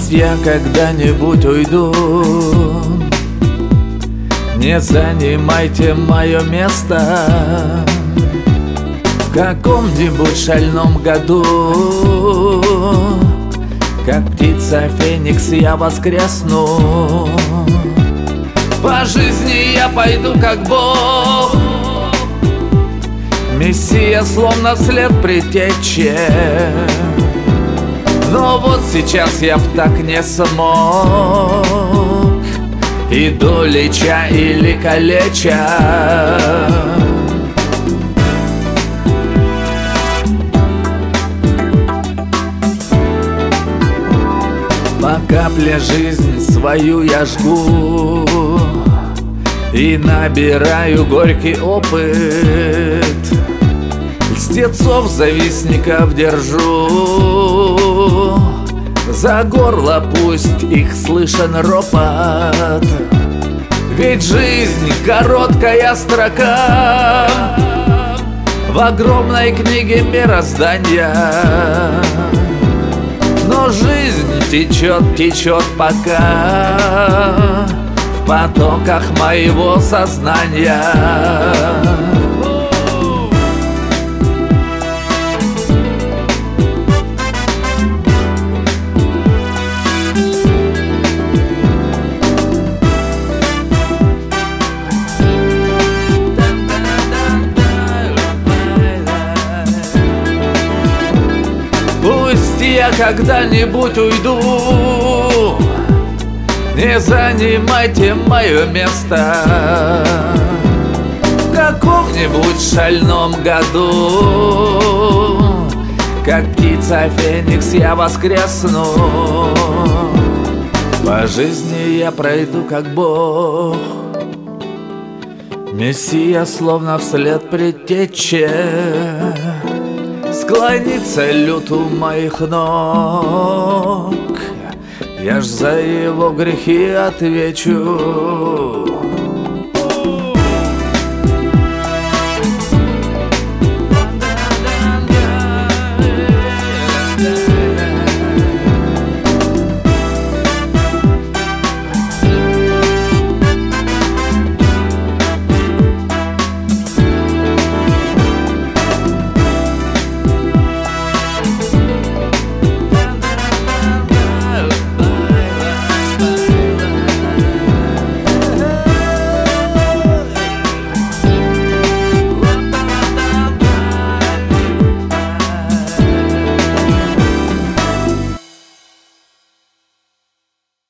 Пусть я когда-нибудь уйду, не занимайте мое место. В каком-нибудь шальном году, как птица Феникс, я воскресну. По жизни я пойду как Бог, Мессия, словно вслед предтече. Но вот сейчас я б так не смог, иду леча или калеча. По капле жизнь свою я жгу и набираю горький опыт. Льстецов, завистников держу за горло, пусть их слышен ропот. Ведь жизнь короткая строка в огромной книге мироздания. Но жизнь течет, течет пока в потоках моего сознания. Пусть я когда-нибудь уйду, не занимайте мое место. В каком-нибудь шальном году, как птица Феникс, я воскресну. По жизни я пройду как Бог, Мессия, словно вслед предтече. Склонится люд у моих ног, я ж за его грехи отвечу.